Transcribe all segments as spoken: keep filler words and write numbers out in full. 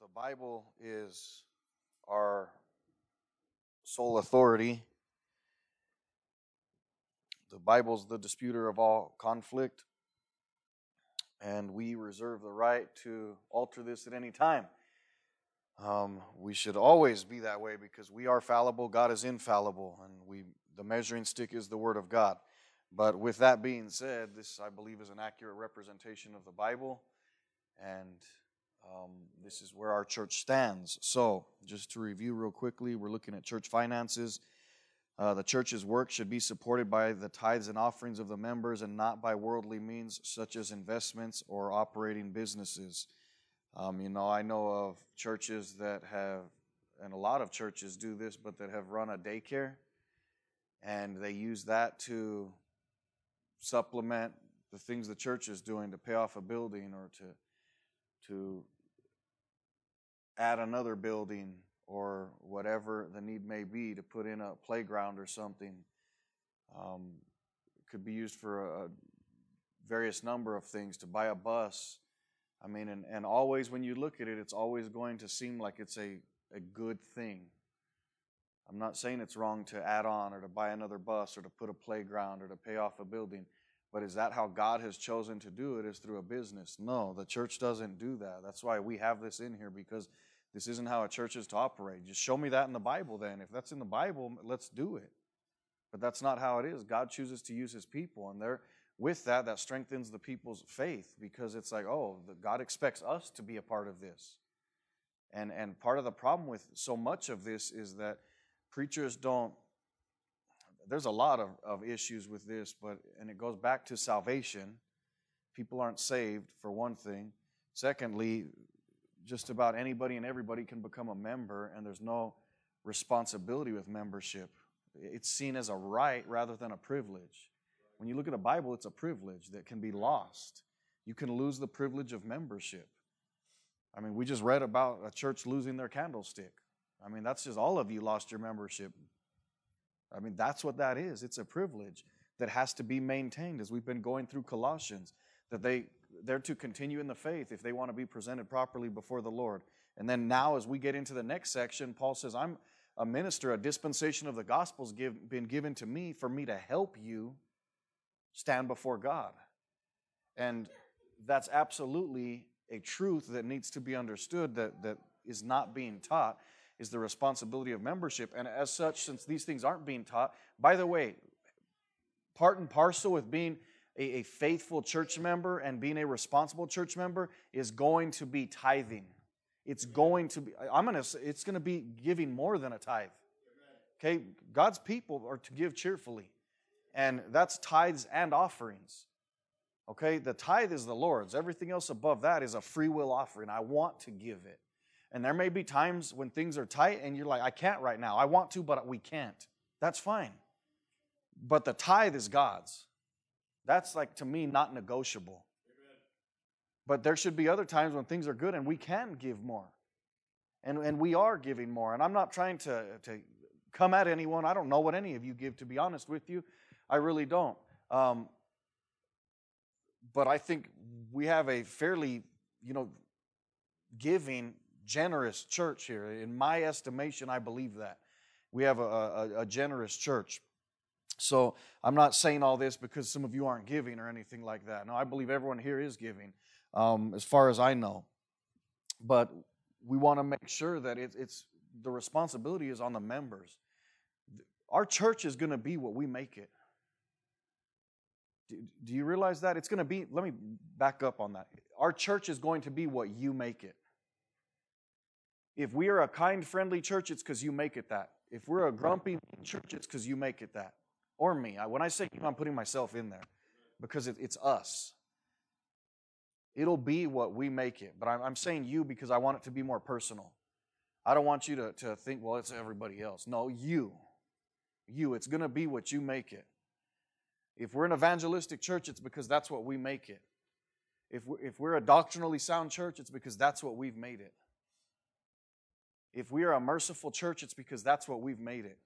Bible is our sole authority. The Bible's the disputer of all conflict, and we reserve the right to alter this at any time. Um, we should always be that way because we are fallible, God is infallible, and we the measuring stick is the Word of God. But with that being said, this, I believe, is an accurate representation of the Bible, and um, this is where our church stands. So, just to review real quickly, we're looking at church finances. Uh, the church's work should be supported by the tithes and offerings of the members and not by worldly means such as investments or operating businesses. Um, you know, I know of churches that have, and a lot of churches do this, but that have run a daycare, and they use that to supplement the things the church is doing to pay off a building or to to add another building or whatever the need may be, to put in a playground or something. Um, it could be used for a, a various number of things, to buy a bus. I mean, and, and always when you look at it, it's always going to seem like it's a, a good thing. I'm not saying it's wrong to add on or to buy another bus or to put a playground or to pay off a building. But is that how God has chosen to do it, is through a business? No, the church doesn't do that. That's why we have this in here, because this isn't how a church is to operate. Just show me that in the Bible then. If that's in the Bible, let's do it. But that's not how it is. God chooses to use His people, and there, with that, that strengthens the people's faith, because it's like, oh, God expects us to be a part of this. And, and part of the problem with so much of this is that preachers don't, there's a lot of, of issues with this, but and it goes back to salvation. People aren't saved, for one thing. Secondly, just about anybody and everybody can become a member, and there's no responsibility with membership. It's seen as a right rather than a privilege. When you look at the Bible, it's a privilege that can be lost. You can lose the privilege of membership. I mean, we just read about a church losing their candlestick. I mean, that's just, all of you lost your membership. I mean, that's what that is. It's a privilege that has to be maintained, as we've been going through Colossians, that they, they're to continue in the faith if they want to be presented properly before the Lord. And then now, as we get into the next section, Paul says, I'm a minister, a dispensation of the gospel's give, been given to me for me to help you stand before God. And that's absolutely a truth that needs to be understood, that, that is not being taught, is the responsibility of membership. And as such, since these things aren't being taught, by the way, part and parcel with being a, a faithful church member and being a responsible church member is going to be tithing. It's going to be, I'm gonna say, it's going to be giving more than a tithe. Okay, God's people are to give cheerfully, and that's tithes and offerings. Okay, the tithe is the Lord's. Everything else above that is a free will offering. I want to give it. And there may be times when things are tight and you're like, I can't right now. I want to, but we can't. That's fine. But the tithe is God's. That's, like, to me, not negotiable. Amen. But there should be other times when things are good and we can give more. And, and we are giving more. And I'm not trying to, to come at anyone. I don't know what any of you give, to be honest with you. I really don't. Um, but I think we have a fairly, you know, giving, generous church here. In my estimation, I believe that. We have a, a, a generous church. So I'm not saying all this because some of you aren't giving or anything like that. No, I believe everyone here is giving, um, as far as I know. But we want to make sure that it, it's the responsibility is on the members. Our church is going to be what we make it. Do, do you realize that? It's going to be, let me back up on that. Our church is going to be what you make it. If we are a kind, friendly church, it's because you make it that. If we're a grumpy church, it's because you make it that. Or me. When I say you, I'm putting myself in there because it, it's us. It'll be what we make it. But I'm, I'm saying you because I want it to be more personal. I don't want you to, to think, well, it's everybody else. No, you. You. It's going to be what you make it. If we're an evangelistic church, it's because that's what we make it. If we're, if we're a doctrinally sound church, it's because that's what we've made it. If we are a merciful church, it's because that's what we've made it.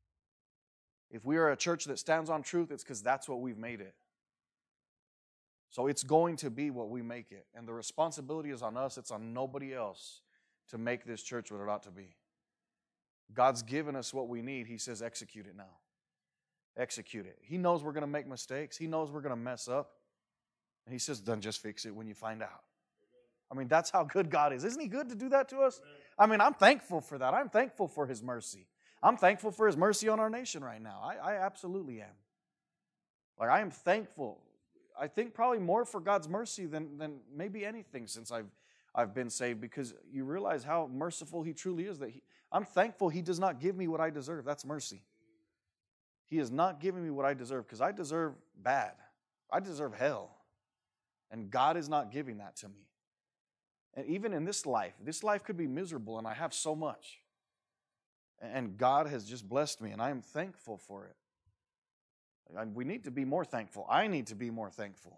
If we are a church that stands on truth, it's because that's what we've made it. So it's going to be what we make it. And the responsibility is on us. It's on nobody else to make this church what it ought to be. God's given us what we need. He says, execute it now. Execute it. He knows we're going to make mistakes. He knows we're going to mess up. And he says, then just fix it when you find out. I mean, that's how good God is. Isn't he good to do that to us? I mean, I'm thankful for that. I'm thankful for his mercy. I'm thankful for his mercy on our nation right now. I, I absolutely am. Like, I am thankful. I think probably more for God's mercy than, than maybe anything since I've, I've been saved, because you realize how merciful he truly is. That he, I'm thankful he does not give me what I deserve. That's mercy. He is not giving me what I deserve, because I deserve bad. I deserve hell. And God is not giving that to me. And even in this life, this life could be miserable, and I have so much. And God has just blessed me, and I am thankful for it. And we need to be more thankful. I need to be more thankful.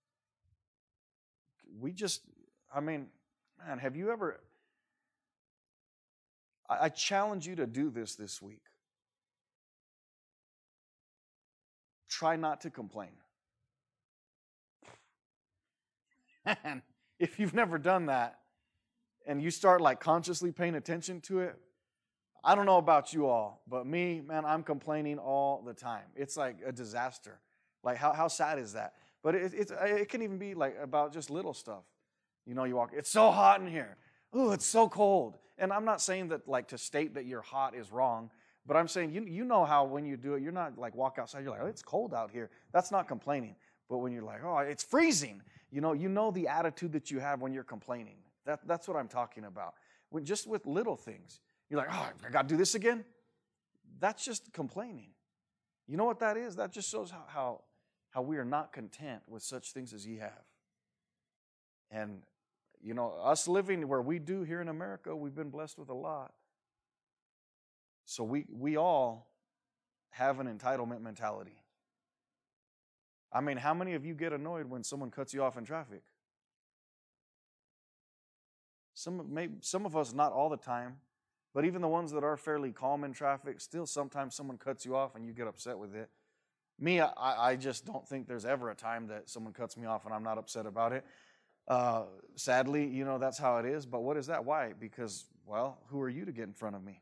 We just, I mean, man, have you ever, I, I challenge you to do this this week. Try not to complain. And if you've never done that, and you start like consciously paying attention to it, I don't know about you all, but me, man, I'm complaining all the time. It's like a disaster. Like, how, how sad is that? But it, it's, it can even be like about just little stuff. You know, you walk, it's so hot in here. Ooh, it's so cold. And I'm not saying that like to state that you're hot is wrong, but I'm saying you, you know how when you do it, you're not like walk outside, you're like, oh, it's cold out here. That's not complaining. But when you're like, oh, it's freezing, you know, you know the attitude that you have when you're complaining. That, that's what I'm talking about. When, just with little things. You're like, oh, I got to do this again? That's just complaining. You know what that is? That just shows how, how, how we are not content with such things as ye have. And, you know, us living where we do here in America, we've been blessed with a lot. So we, we all have an entitlement mentality. I mean, how many of you get annoyed when someone cuts you off in traffic? Some, maybe, some of us, not all the time. But even the ones that are fairly calm in traffic, still sometimes someone cuts you off and you get upset with it. Me, I, I just don't think there's ever a time that someone cuts me off and I'm not upset about it. Uh, sadly, you know, that's how it is. But what is that? Why? Because, well, who are you to get in front of me?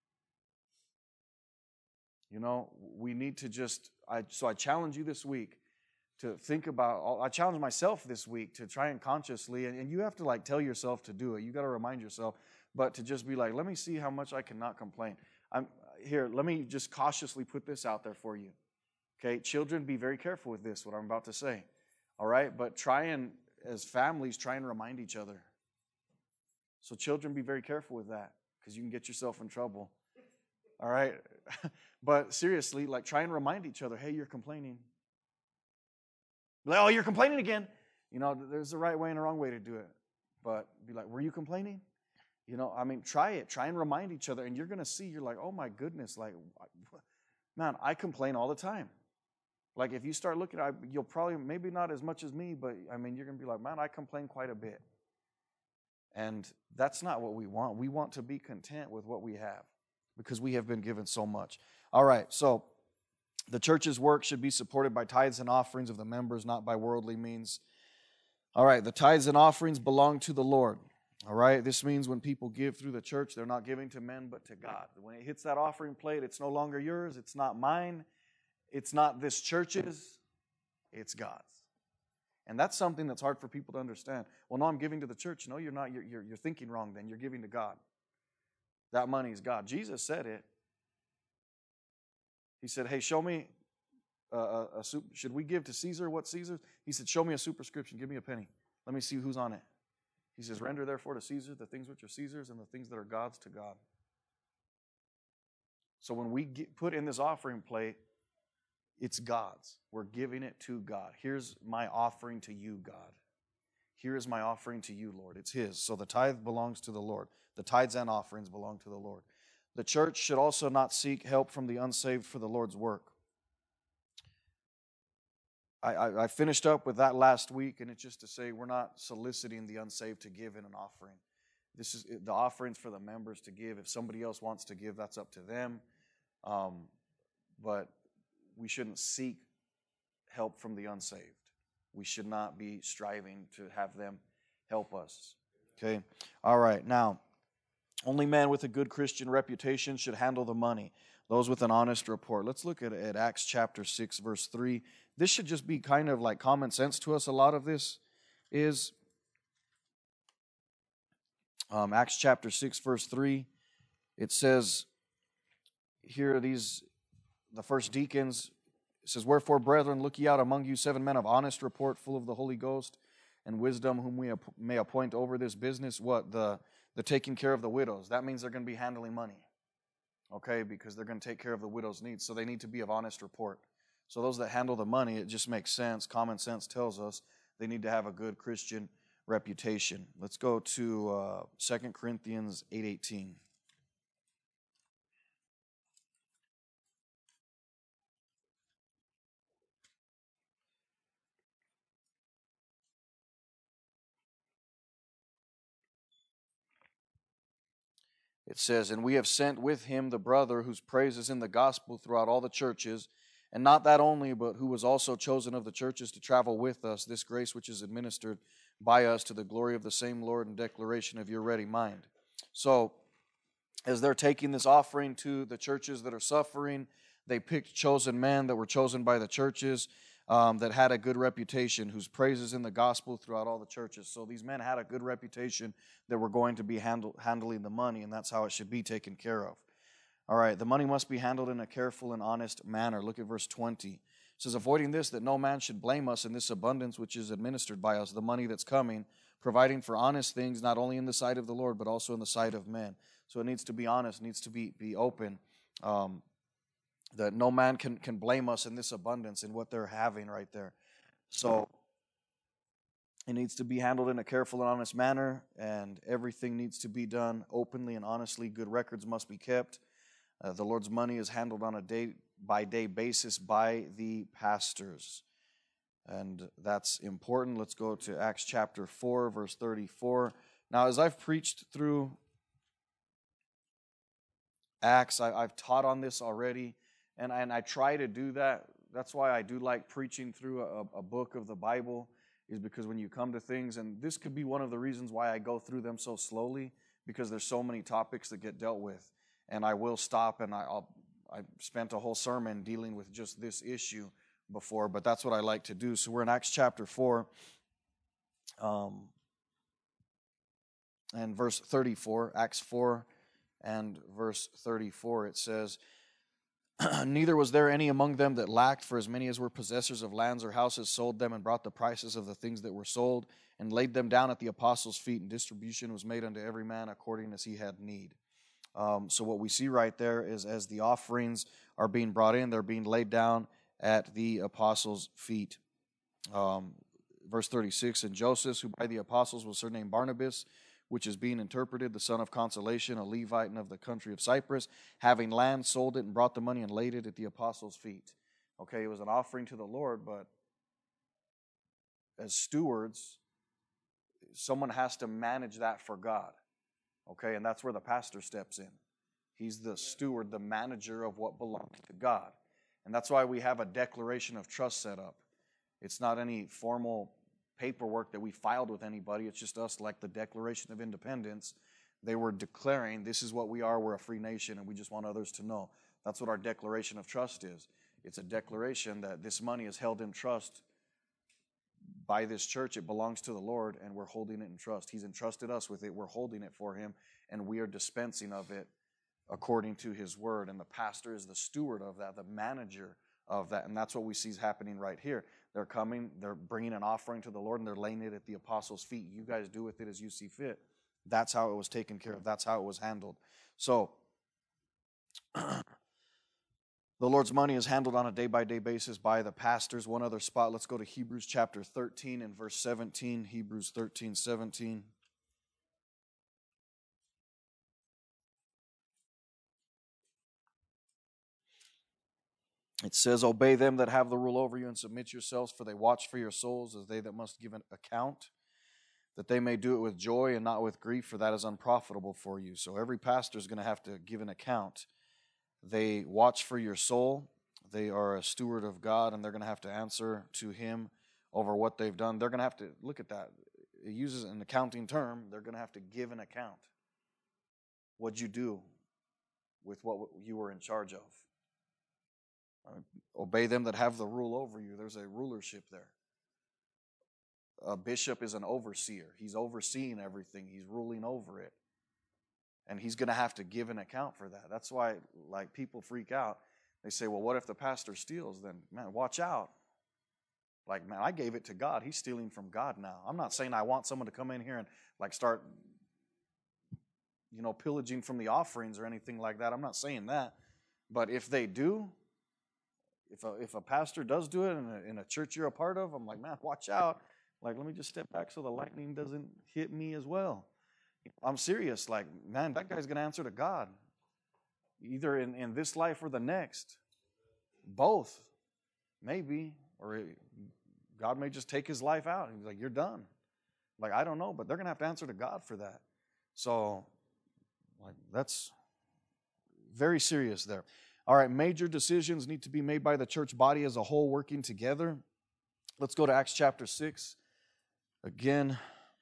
You know, we need to just, I, so I challenge you this week to think about, I challenge myself this week to try and consciously, and, and you have to like tell yourself to do it. You got to remind yourself. But to just be like, let me see how much I cannot complain. I'm here, let me just cautiously put this out there for you. Okay, children, be very careful with this, what I'm about to say. All right, but try and, as families, try and remind each other. So children, be very careful with that, because you can get yourself in trouble. All right, but seriously, like try and remind each other, hey, you're complaining. Like, oh, you're complaining again. You know, there's a right way and a wrong way to do it. But be like, were you complaining? You know, I mean, try it. Try and remind each other, and you're going to see, you're like, oh, my goodness, like, man, I complain all the time. Like, if you start looking, I, you'll probably, maybe not as much as me, but, I mean, you're going to be like, man, I complain quite a bit. And that's not what we want. We want to be content with what we have because we have been given so much. All right, so the church's work should be supported by tithes and offerings of the members, not by worldly means. All right, the tithes and offerings belong to the Lord. All right, this means when people give through the church, they're not giving to men but to God. When it hits that offering plate, it's no longer yours, it's not mine, it's not this church's, it's God's. And that's something that's hard for people to understand. Well, no, I'm giving to the church. No, you're not. You're, you're, you're thinking wrong then. You're giving to God. That money is God. Jesus said it. He said, hey, show me, a, a, a super, should we give to Caesar what Caesar's? He said, show me a superscription. Give me a penny. Let me see who's on it. He says, render therefore to Caesar the things which are Caesar's and the things that are God's to God. So when we get, put in this offering plate, it's God's. We're giving it to God. Here's my offering to you, God. Here is my offering to you, Lord. It's His. So the tithe belongs to the Lord. The tithes and offerings belong to the Lord. The church should also not seek help from the unsaved for the Lord's work. I, I, I finished up with that last week, and it's just to say we're not soliciting the unsaved to give in an offering. This is the offerings for the members to give. If somebody else wants to give, that's up to them. Um, but we shouldn't seek help from the unsaved. We should not be striving to have them help us. Okay? All right. Now, only men with a good Christian reputation should handle the money, those with an honest report. Let's look at, at Acts chapter six, verse three. This should just be kind of like common sense to us. A lot of this is um, Acts chapter six, verse three. It says, here are these, the first deacons. It says, wherefore, brethren, look ye out among you seven men of honest report, full of the Holy Ghost and wisdom, whom we may appoint over this business. What? The, the taking care of the widows. That means they're going to be handling money. Okay? Because they're going to take care of the widow's needs. So they need to be of honest report. So those that handle the money, it just makes sense. Common sense tells us they need to have a good Christian reputation. Let's go to uh, Second Corinthians eight eighteen. It says, and we have sent with him the brother whose praise is in the gospel throughout all the churches, and not that only, but who was also chosen of the churches to travel with us, this grace which is administered by us to the glory of the same Lord and declaration of your ready mind. So, as they're taking this offering to the churches that are suffering, they picked chosen men that were chosen by the churches um, that had a good reputation, whose praise is in the gospel throughout all the churches. So these men had a good reputation that were going to be handle, handling the money, and that's how it should be taken care of. All right, the money must be handled in a careful and honest manner. Look at verse twenty. It says, avoiding this, that no man should blame us in this abundance which is administered by us, the money that's coming, providing for honest things, not only in the sight of the Lord, but also in the sight of men. So it needs to be honest, needs to be, be open, um, that no man can, can blame us in this abundance in what they're having right there. So it needs to be handled in a careful and honest manner, and everything needs to be done openly and honestly. Good records must be kept. Uh, the Lord's money is handled on a day-by-day basis by the pastors, and that's important. Let's go to Acts chapter four, verse thirty-four. Now, as I've preached through Acts, I, I've taught on this already, and, and I try to do that. That's why I do like preaching through a, a book of the Bible, is because when you come to things, and this could be one of the reasons why I go through them so slowly, because there's so many topics that get dealt with, and I will stop, and I, I'll, I spent a whole sermon dealing with just this issue before, but that's what I like to do. So we're in Acts chapter four, um, and verse thirty-four, Acts four and verse thirty-four, it says, neither was there any among them that lacked, for as many as were possessors of lands or houses sold them and brought the prices of the things that were sold and laid them down at the apostles' feet, and distribution was made unto every man according as he had need. Um, so what we see right there is as the offerings are being brought in, they're being laid down at the apostles' feet. Um, verse thirty-six, and Joseph, who by the apostles was surnamed Barnabas, which is being interpreted, the son of consolation, a Levite and of the country of Cyprus, having land, sold it, and brought the money and laid it at the apostles' feet. Okay, it was an offering to the Lord, but as stewards, someone has to manage that for God. Okay, and that's where the pastor steps in. He's the steward, the manager of what belongs to God. And that's why we have a declaration of trust set up. It's not any formal paperwork that we filed with anybody. It's just us, like the Declaration of Independence. They were declaring, this is what we are, we're a free nation, and we just want others to know. That's what our declaration of trust is. It's a declaration that this money is held in trust by this church. It belongs to the Lord, and we're holding it in trust. He's entrusted us with it. We're holding it for him, and we are dispensing of it according to his word. And the pastor is the steward of that, the manager of that. And that's what we see is happening right here. They're coming, they're bringing an offering to the Lord, and they're laying it at the apostles' feet. You guys do with it as you see fit. That's how it was taken care of. That's how it was handled. So, the Lord's money is handled on a day-by-day basis by the pastors. One other spot, let's go to Hebrews chapter thirteen and verse seventeen. Hebrews thirteen, seventeen. It says, obey them that have the rule over you and submit yourselves, for they watch for your souls as they that must give an account, that they may do it with joy and not with grief, for that is unprofitable for you. So every pastor is going to have to give an account. They watch for your soul. They are a steward of God, and they're going to have to answer to him over what they've done. They're going to have to, look at that. It uses an accounting term. They're going to have to give an account. What'd you do with what you were in charge of? Uh, obey them that have the rule over you. There's a rulership there. A bishop is an overseer. He's overseeing everything. He's ruling over it. And he's going to have to give an account for that. That's why, like, people freak out. They say, well, what if the pastor steals? Then, man, watch out. Like, man, I gave it to God. He's stealing from God now. I'm not saying I want someone to come in here and, like, start, you know, pillaging from the offerings or anything like that. I'm not saying that. But if they do, if a, if a pastor does do it in a, in a church you're a part of, I'm like, man, watch out. Like, let me just step back so the lightning doesn't hit me as well. I'm serious. Like, man, that guy's going to answer to God. Either in, in this life or the next. Both. Maybe. Or God may just take his life out. He's like, you're done. Like, I don't know, but they're going to have to answer to God for that. So, like, that's very serious there. All right, major decisions need to be made by the church body as a whole working together. Let's go to Acts chapter six. Again,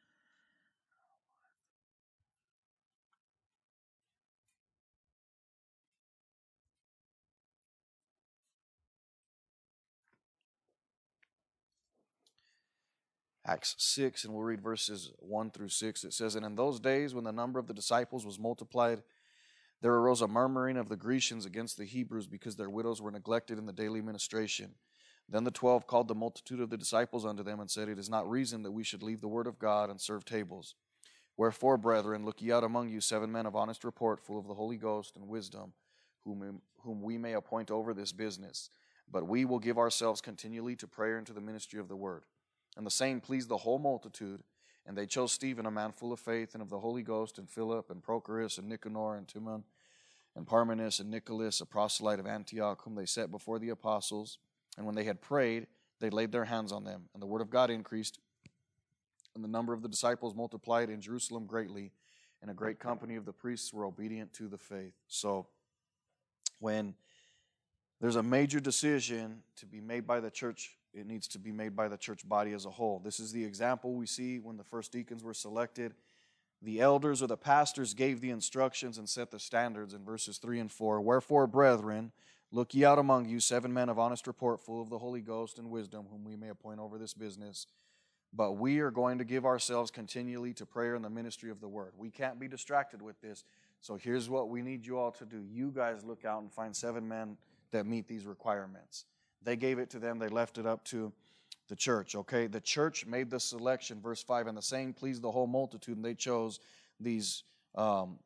Acts six, and we'll read verses one through six. It says, and in those days when the number of the disciples was multiplied, there arose a murmuring of the Grecians against the Hebrews because their widows were neglected in the daily ministration. Then the twelve called the multitude of the disciples unto them and said, it is not reason that we should leave the word of God and serve tables. Wherefore, brethren, look ye out among you seven men of honest report, full of the Holy Ghost and wisdom, whom, whom we may appoint over this business. But we will give ourselves continually to prayer and to the ministry of the word. And the saying pleased the whole multitude, and they chose Stephen, a man full of faith and of the Holy Ghost, and Philip, and Prochorus, and Nicanor, and Timon, and Parmenas, and Nicholas, a proselyte of Antioch, whom they set before the apostles. And when they had prayed, they laid their hands on them. And the word of God increased, and the number of the disciples multiplied in Jerusalem greatly, and a great company of the priests were obedient to the faith. So, when there's a major decision to be made by the church, it needs to be made by the church body as a whole. This is the example we see when the first deacons were selected. The elders or the pastors gave the instructions and set the standards in verses three and four. Wherefore, brethren, look ye out among you seven men of honest report, full of the Holy Ghost and wisdom, whom we may appoint over this business. But we are going to give ourselves continually to prayer and the ministry of the word. We can't be distracted with this. So here's what we need you all to do. You guys look out and find seven men that meet these requirements. They gave it to them. They left it up to the church, okay? The church made the selection, verse five, and the saying pleased the whole multitude, and they chose these um,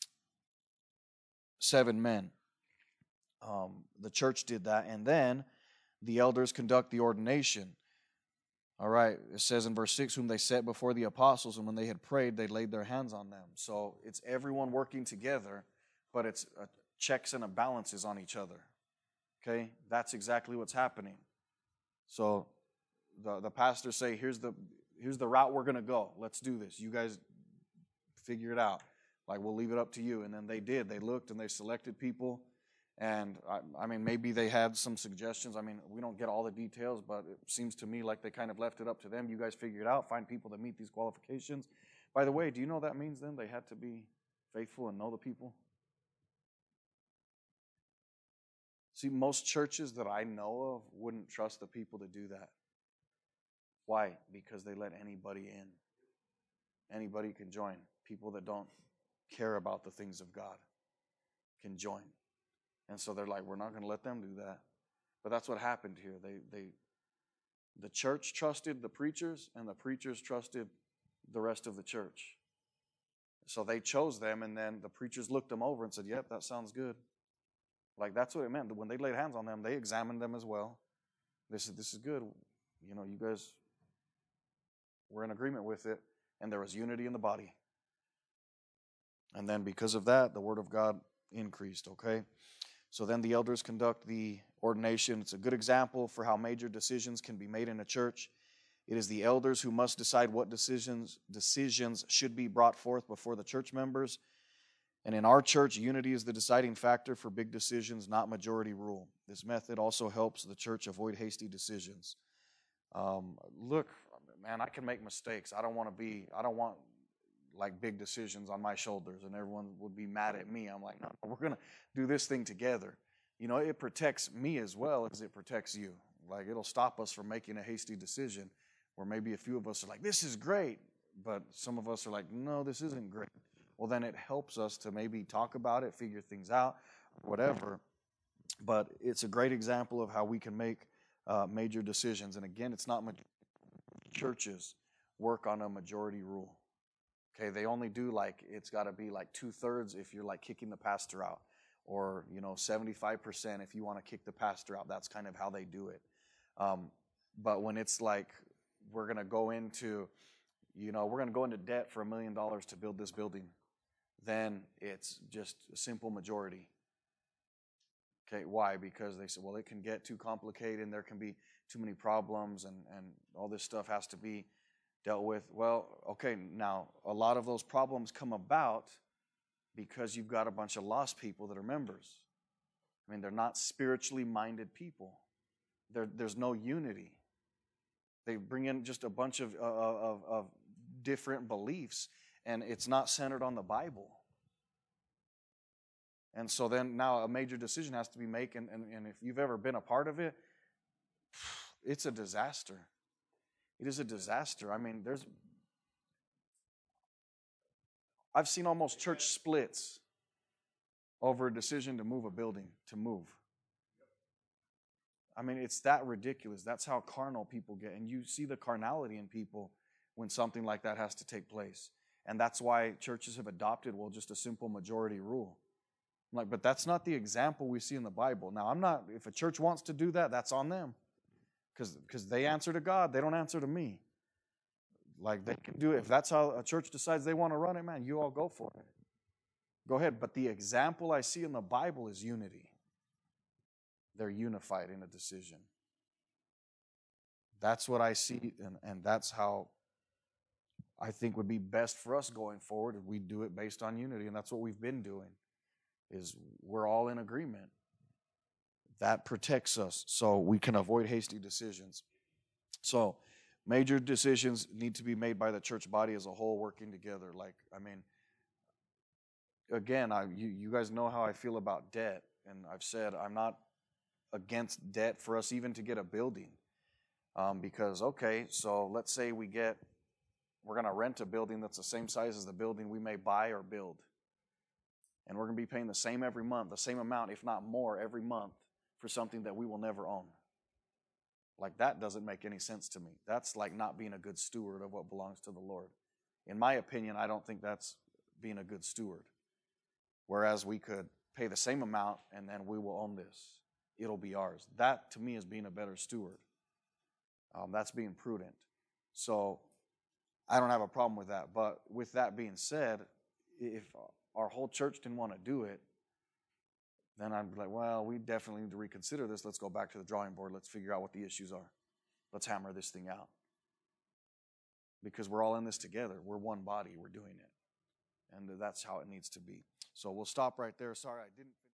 seven men. Um, the church did that, and then the elders conduct the ordination. All right, it says in verse six, whom they set before the apostles, and when they had prayed, they laid their hands on them. So it's everyone working together, but it's a checks and a balances on each other. Okay, that's exactly what's happening. So the, the pastors say, here's the here's the route we're going to go. Let's do this. You guys figure it out. Like, we'll leave it up to you. And then they did. They looked and they selected people. And, I, I mean, maybe they had some suggestions. I mean, we don't get all the details, but it seems to me like they kind of left it up to them. You guys figure it out. Find people that meet these qualifications. By the way, do you know what that means then? They had to be faithful and know the people. See, most churches that I know of wouldn't trust the people to do that. Why? Because they let anybody in. Anybody can join. People that don't care about the things of God can join. And so they're like, we're not going to let them do that. But that's what happened here. They, they, the church trusted the preachers, and the preachers trusted the rest of the church. So they chose them, and then the preachers looked them over and said, yep, that sounds good. Like, that's what it meant. When they laid hands on them, they examined them as well. They said, this is good. You know, you guys were in agreement with it, and there was unity in the body. And then because of that, the word of God increased, okay? So then the elders conduct the ordination. It's a good example for how major decisions can be made in a church. It is the elders who must decide what decisions decisions should be brought forth before the church members. And in our church, unity is the deciding factor for big decisions, not majority rule. This method also helps the church avoid hasty decisions. Um, look, man, I can make mistakes. I don't want to be, I don't want like big decisions on my shoulders and everyone would be mad at me. I'm like, no, we're going to do this thing together. You know, it protects me as well as it protects you. Like, it'll stop us from making a hasty decision where maybe a few of us are like, this is great. But some of us are like, no, this isn't great. Well, then it helps us to maybe talk about it, figure things out, whatever. But it's a great example of how we can make uh, major decisions. And again, it's not much. Churches work on a majority rule. Okay, they only do like, it's got to be like two thirds if you're like kicking the pastor out, or you know seventy-five percent if you want to kick the pastor out. That's kind of how they do it. Um, but when it's like we're going to go into, you know, we're going to go into debt for a million dollars to build this building, then it's just a simple majority. Okay, why? Because they said, well, it can get too complicated and there can be too many problems and, and all this stuff has to be dealt with. Well, okay, now a lot of those problems come about because you've got a bunch of lost people that are members. I mean, they're not spiritually minded people. There, there's no unity. They bring in just a bunch of, of, of different beliefs, and it's not centered on the Bible. And so then now a major decision has to be made, and, and, and if you've ever been a part of it, it's a disaster. It is a disaster. I mean, there's, I've seen almost church splits over a decision to move a building, to move. I mean, it's that ridiculous. That's how carnal people get. And you see the carnality in people when something like that has to take place. And that's why churches have adopted, well, just a simple majority rule. I'm like, but that's not the example we see in the Bible. Now, I'm not, if a church wants to do that, that's on them. Because because they answer to God, they don't answer to me. Like, they can do it. If that's how a church decides they want to run it, man, you all go for it. Go ahead. But the example I see in the Bible is unity. They're unified in a decision. That's what I see, and, and that's how I think would be best for us going forward. If we do it based on unity, and that's what we've been doing, is we're all in agreement. That protects us so we can avoid hasty decisions. So major decisions need to be made by the church body as a whole, working together. Like, I mean, again, I, you, you guys know how I feel about debt, and I've said I'm not against debt for us even to get a building. Um, because, okay, so let's say we get, we're going to rent a building that's the same size as the building we may buy or build. And we're going to be paying the same every month, the same amount, if not more, every month for something that we will never own. Like, that doesn't make any sense to me. That's like not being a good steward of what belongs to the Lord. In my opinion, I don't think that's being a good steward. Whereas we could pay the same amount and then we will own this. It'll be ours. That, to me, is being a better steward. Um, that's being prudent. So I don't have a problem with that. But with that being said, if our whole church didn't want to do it, then I'd be like, well, we definitely need to reconsider this. Let's go back to the drawing board. Let's figure out what the issues are. Let's hammer this thing out. Because we're all in this together. We're one body. We're doing it. And that's how it needs to be. So we'll stop right there. Sorry, I didn't.